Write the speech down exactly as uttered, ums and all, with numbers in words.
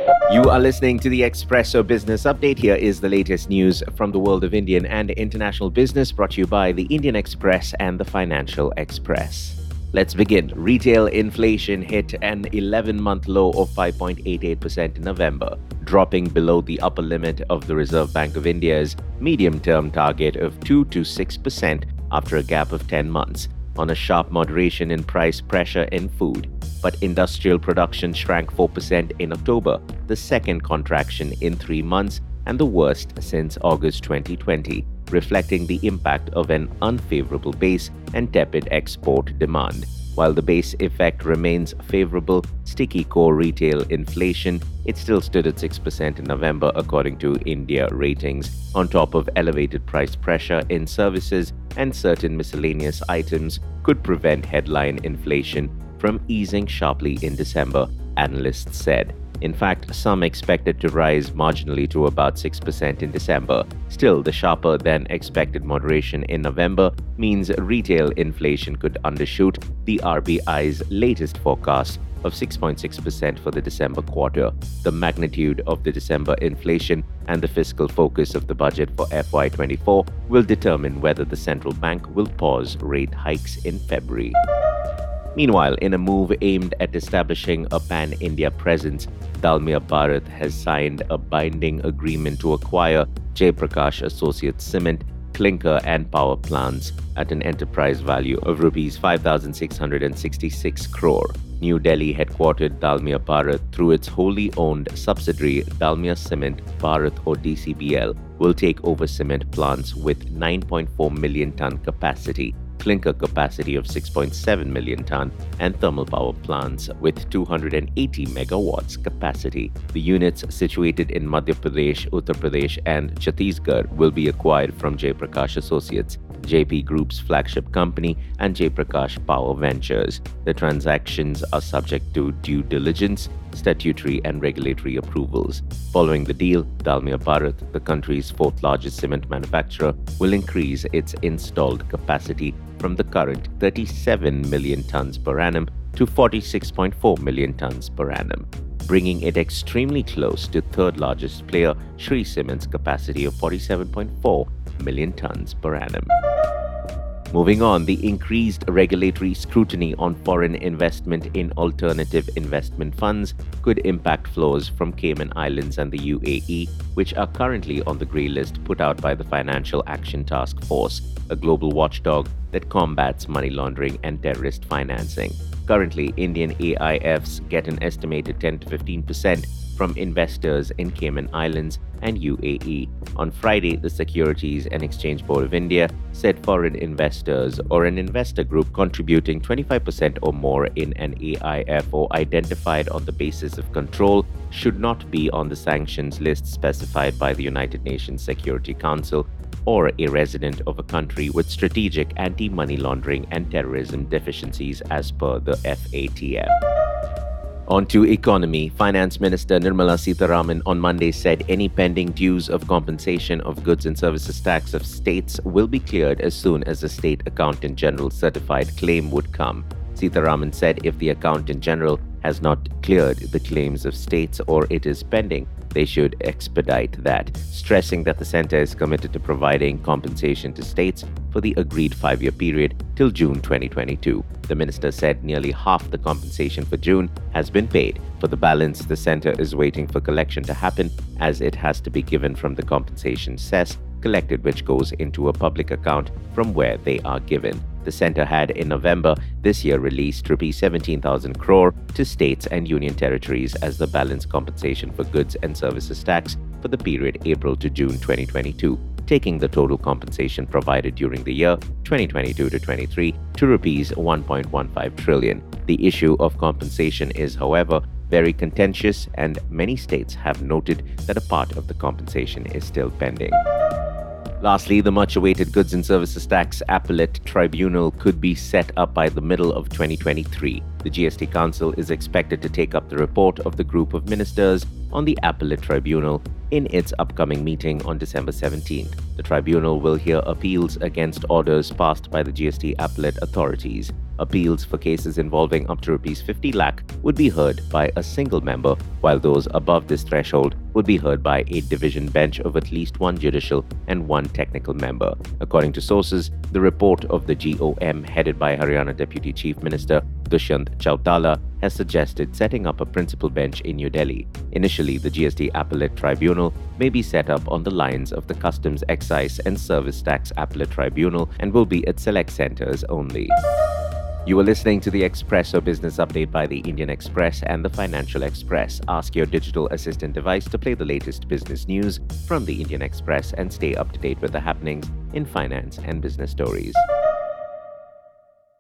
You are listening to the Expresso Business Update. Here is the latest news from the world of Indian and international business, brought to you by the Indian Express and the Financial Express. Let's begin. Retail inflation hit an eleven-month low of five point eight eight percent in November, dropping below the upper limit of the Reserve Bank of India's medium-term target of two to six percent after a gap of ten months, on a sharp moderation in price pressure in food. But industrial production shrank four percent in October, the second contraction in three months and the worst since August twenty twenty, reflecting the impact of an unfavorable base and tepid export demand. While the base effect remains favorable, sticky core retail inflation, it still stood at six percent in November according to India Ratings, on top of elevated price pressure in services and certain miscellaneous items could prevent headline inflation from easing sharply in December, analysts said. In fact, some expect it to rise marginally to about six percent in December. Still, the sharper than expected moderation in November means retail inflation could undershoot the R B I's latest forecast of six point six percent for the December quarter. The magnitude of the December inflation and the fiscal focus of the budget for F Y twenty-four will determine whether the central bank will pause rate hikes in February. Meanwhile, in a move aimed at establishing a pan-India presence, Dalmia Bharat has signed a binding agreement to acquire Jaiprakash Associates Cement, clinker and power plants at an enterprise value of rupees five thousand six hundred sixty-six crore. New Delhi-headquartered Dalmia Bharat, through its wholly owned subsidiary Dalmia Cement Bharat or D C B L, will take over cement plants with nine point four million ton capacity, clinker capacity of six point seven million ton, and thermal power plants with two hundred eighty megawatts capacity. The units situated in Madhya Pradesh, Uttar Pradesh, and Chhattisgarh will be acquired from Jaiprakash Associates, J P Group's flagship company, and Jaiprakash Power Ventures. The transactions are subject to due diligence, statutory and regulatory approvals. Following the deal, Dalmia Bharat, the country's fourth largest cement manufacturer, will increase its installed capacity from the current thirty-seven million tons per annum to forty-six point four million tons per annum, bringing it extremely close to third largest player Shree Cement's capacity of forty-seven point four million tons per annum. Moving on, the increased regulatory scrutiny on foreign investment in alternative investment funds could impact flows from Cayman Islands and the U A E, which are currently on the grey list put out by the Financial Action Task Force, a global watchdog that combats money laundering and terrorist financing. Currently, Indian A I Fs get an estimated ten to fifteen percent from investors in Cayman Islands and U A E. On Friday, the Securities and Exchange Board of India said foreign investors or an investor group contributing twenty-five percent or more in an A I F or identified on the basis of control should not be on the sanctions list specified by the United Nations Security Council or a resident of a country with strategic anti-money laundering and terrorism deficiencies as per the F A T F. On to economy. Finance Minister Nirmala Sitharaman on Monday said any pending dues of compensation of goods and services tax of states will be cleared as soon as the State Accountant General certified claim would come. Sitharaman said if the Accountant General has not cleared the claims of states or it is pending, they should expedite that, stressing that the centre is committed to providing compensation to states for the agreed five-year period till June twenty twenty-two. The minister said nearly half the compensation for June has been paid. For the balance, the centre is waiting for collection to happen, as it has to be given from the compensation cess collected, which goes into a public account from where they are given. The centre had in November this year released rupees seventeen thousand crore to states and union territories as the balance compensation for goods and services tax for the period April to June twenty twenty-two, taking the total compensation provided during the year twenty twenty-two to twenty-three to rupees one point one five trillion. The issue of compensation is, however, very contentious, and many states have noted that a part of the compensation is still pending. Lastly, the much-awaited Goods and Services Tax Appellate Tribunal could be set up by the middle of twenty twenty-three. The G S T Council is expected to take up the report of the group of ministers on the Appellate Tribunal in its upcoming meeting on December seventeenth. The tribunal will hear appeals against orders passed by the G S T appellate authorities. Appeals for cases involving up to rupees fifty lakh would be heard by a single member, while those above this threshold would be heard by a division bench of at least one judicial and one technical member. According to sources, the report of the G O M headed by Haryana Deputy Chief Minister Dushyant Chautala has suggested setting up a principal bench in New Delhi. Initially, the G S T Appellate Tribunal may be set up on the lines of the Customs, Excise and Service Tax Appellate Tribunal and will be at select centers only. You are listening to the Expresso Business Update by the Indian Express and the Financial Express. Ask your digital assistant device to play the latest business news from the Indian Express and stay up to date with the happenings in finance and business stories.